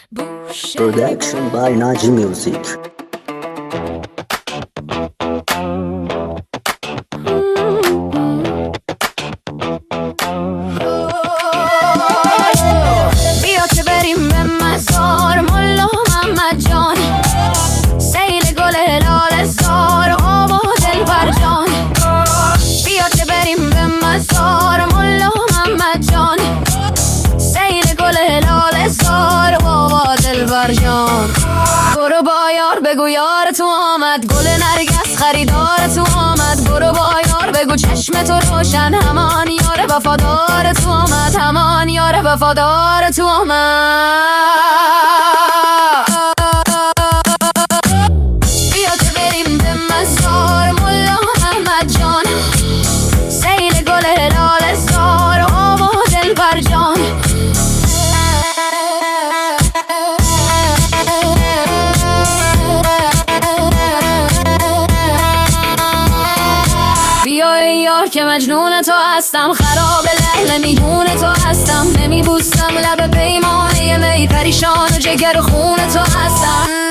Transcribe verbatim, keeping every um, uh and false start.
Production by Naji Music. بیا که بریم به مزار ملا محمد جان، سیل گل هلال زار آب و دلبر جان. بیا که بریم به مزار ملا محمد جان، سیل گل هلال زار آب و دلبر جان. برو با یار بگو یار تو آمد، گل نرگس خریدار تو آمد. برو با یار بگو چشم تو روشن، همان یار وفادار تو آمد، همان یار وفادار تو آمد. بیا که بریم به مزار ملا محمد جان، سیل گل هلال زار آب و دلبر جان. بیا ای یار که مجنون تو هستم، خراب لحل میگون تو هستم. نمیبوسم لب پیمانه می، پریشان و جگر خون تو هستم.